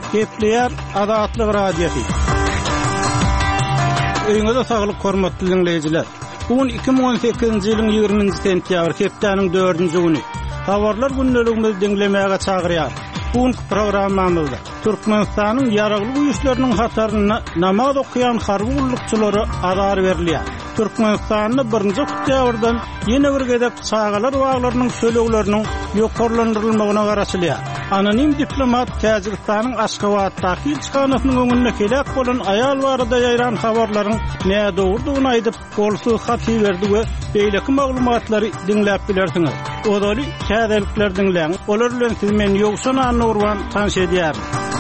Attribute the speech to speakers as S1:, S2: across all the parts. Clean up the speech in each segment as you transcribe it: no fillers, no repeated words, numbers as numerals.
S1: Gepleyer Adatlyk radiosu. Öňüňizde saglyk hormatly dinleýijiler. Bugün 2018-nji ýylyň 20-nji sentýabr hepdeniň 4-nji güni. Habarlar gündeligimizi dinlemäge çagyrýar. Bugün programmamyzda Türkmenistanyň ýaraglyk güýçleriniň hataryna namaz okuyan harby gullukçylary adar berilýär. Türkmenistanyň 1-nji oktýabrdan ýene bir gedek çağalar waglarynyň sölegleriniň ýokarlandyrylmagyna garaşylýar. Anonim diplomat Täjikistanyň Aşgabatdaky elçixanasynyň öňünde kelek bolan aýal barada ýaýran habarlaryň näme dogrudygyny aýdyp, golsuz hat berdi we beýleki maglumatlary dinläp bilersiňiz. Odaly kädelikler dinläň. Olar bilen siz men ýokşana Nurwan tanış edýär.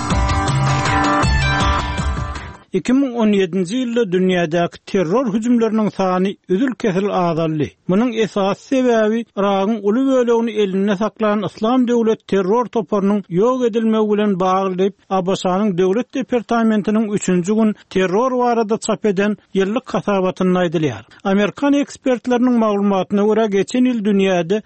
S1: 2017-nji ýylda dünýädäki terror hüjümleriniň sany üzül-kesil azaldy. Munyň esas sebäbi Iragyň uly bölegini eline saklanan Islam döwlet terror toparynyň ýok edilmegi bilen bagly diýip Abasanyň döwlet departamentiniň 3-nji gün terror barada çap eden ýyllyk hasabatyny aýdylýar. Amerikan ekspertleriniň maglumatyna görä geçen ýyl dünýäde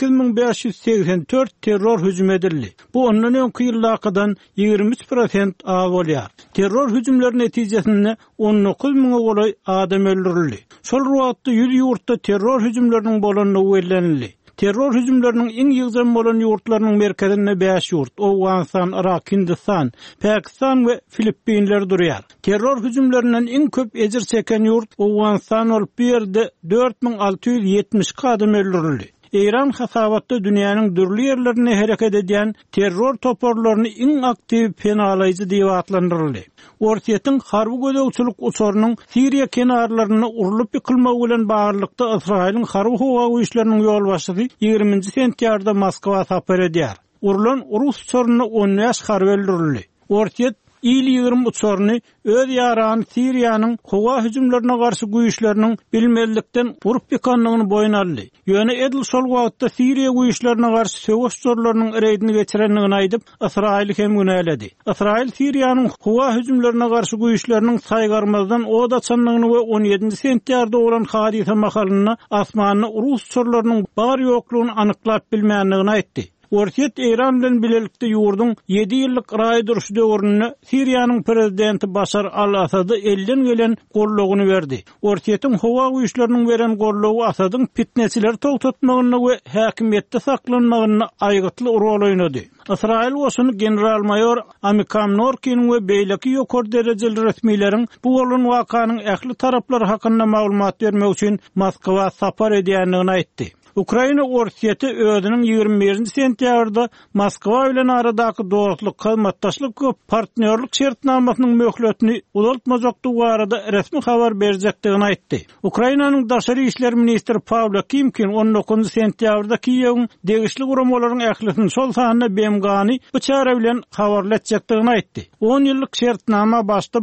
S1: 8584 terror hüjüm edildi. Bu ondan öňki ýyllakydan 23% az bolýar. Terror hüjümleriniň netijesinde 19.000 golay adam öldürildi. Şol wagtda 100 ýurtda terror hüjümleriniň bolanyny bellenildi. Terror hüjümleriniň iň ýygyn bolan ýurtlarynyň merkezinde 5 ýurt: Awganistan, Irak, Hindistan, Pakistan we Filippinler durýar. Terror hüjümlerinden iň köp ejir çeken ýurt Awganistan bolup, bu ýerde 4670 adam öldürildi. İran hasabatda dünýäniň dürli ýerlerine hereket edýän terror toporlaryny iň aktiw penalaýjy diýip adlandyryldy. Ortaýetin harby gödekçilik uçurynyň Siriýa kenarlaryna urulyp ýykylmagy bilen baglykda Israýlyň harby howa güýçleriniň ýolbaşçysy 20-nji sentýarda Moskwa sapar edýär. Urulan Rus uçuryny 10 ýaş harby öldürildi. Ortaýet İl-20 uçuryny öz ýarany Siriýanyň howa hüjümlerine garşy güýçleriniň bilmezlikden urup ýykanlygyny boýuna aldy. Ýöne edil şol wagtda Siriýa güýçlerine garşy söwüş uçurlarynyň reýdini geçirenligini aýdyp Israýly hem günäledi. Israýl Siriýanyň howa hüjümlerine garşy güýçleriniň saýgarmazdan od açanlygyny we 17-nji sentýarda bolan hadisa mahalyna asmanyny Rus uçurlarynyň bar ýoklugyny anyklap bilmänligini aýtdy. Ortaýet İran bilen bilelikde ýurdun 7 ýyllyk raý duruşy döwründe Siriýanyň prezidenti Başar al-Asady elden gelen gollugyny berdi. Ortaýetiň howa güýçleriniň beren gollugy Asadyň fitneçileri togtatmagyna we häkimiýetde saklanmagyna aýgytly rol oýnady. Israýl goşuny general-mayor Amikam Norkin we beýleki ýokary derejeli resmiýlerin bu bolan wakanyň ähli taraplary hakynda maglumat bermek üçin Moskwa sapar edýänligini aýtdy. Ukraina ortaýeti özüniň 21-nji sentýabrda Moskwa bilen aradaky dostluk, hyzmatdaşlyk we partnerlik şertnamasynyň möhletini uzaltmajakdygy barada resmi habar berjekdigini aýtdy. Ukrainanyň daşary işler ministri Pavlo Kimkin 19-njy sentýabrda Kiýewiň degişli guramalaryň ählisini şol sanyna bemgany bu çara bilen habarlatjekdigini aýtdy. 10 ýyllyk şertnama başda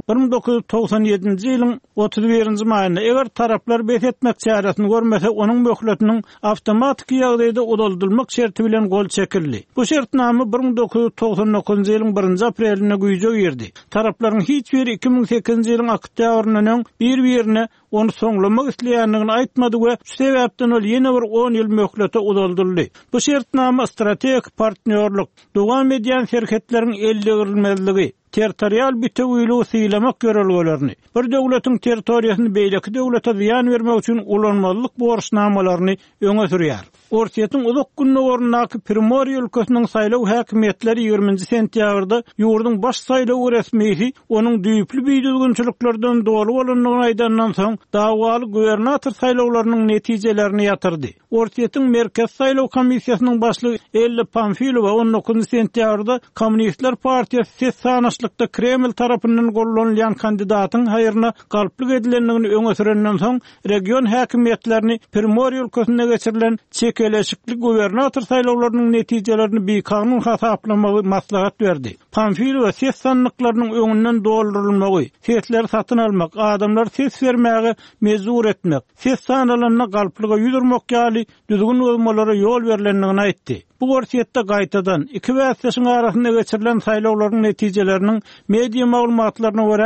S1: 1997-nji ýylyň 31-nji maýynda eger taraplar besetmek çarasyny görmese onuň möhletiniň avtomatik ýagdaýda udaldylmak şerti bilen gol çekildi. Bu şertnama 1999-njy ýylyň 1-nji aprelinde güýje girdi. Taraplaryň hiç biri 2008-nji ýylyň oktýabrynyň bir-birine onu soňlamak isleýänligini aýtmady we şu sebäpden ol ýene bir 10 ýyl möhlete udaldyldy. Bu şertnama strategik partnerlik, dowam edýän şerketleriň eldegirilmezligi, territorial bütünlüğü sıylamak görelgelerini, bir döwletiň territoriýasyny beýleki döwlete ziýan bermek üçin ulanmalyk borçnamalaryny öňe sürýär. Ortaýetin uzak günne ornaky Primorye ülkesiniň saýlaw häkimiýetleri 20-nji sentýabrda ýurdun baş saýlaw resmiýeti onuň düýpli beýdilginçiliklerden dolu bolanlygyny aýdandan soň dagwaly gubernator saýlawlarynyň netijelerini ýatyrdy. Ortaýetin merkez saýlaw komissiýasynyň başlygy Elli Pamfilowa 19-njy sentýabrda Kommunistler Partiýasy ses sanaşlykda Kreml tarapyndan gollanýan kandidatyň haýyryna galplyk edilenligini öňe sürenden soň region häkimiýetlerini Primorye ülkesinde geçirilen çekeleşikli gubernator saýlawlarynyň netijelerini beýkanun hasaplamagy maslahat berdi. Pamfilo ses sanlyklarynyň öňünden doldurulmagy, sesler satyn almak, adamlar ses bermäge mezur etmek, ses sanalaryna galplyga ýüdürmek ýaly düzgün bolmalara ýol berilendigini aýtdy. Bu ortaýetde gaýtadan iki wagtlaşyň arasynda geçirilen saýlawlaryň netijeleriniň media maglumatlaryna görä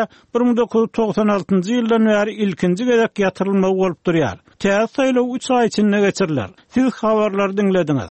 S1: 1996-njy ýyldan bäri ilkinji gezek ýatyrylmagy bolup durýar. Täze saýlaw 3 ay içinde geçiriler. Siz habarlary dinlediňiz.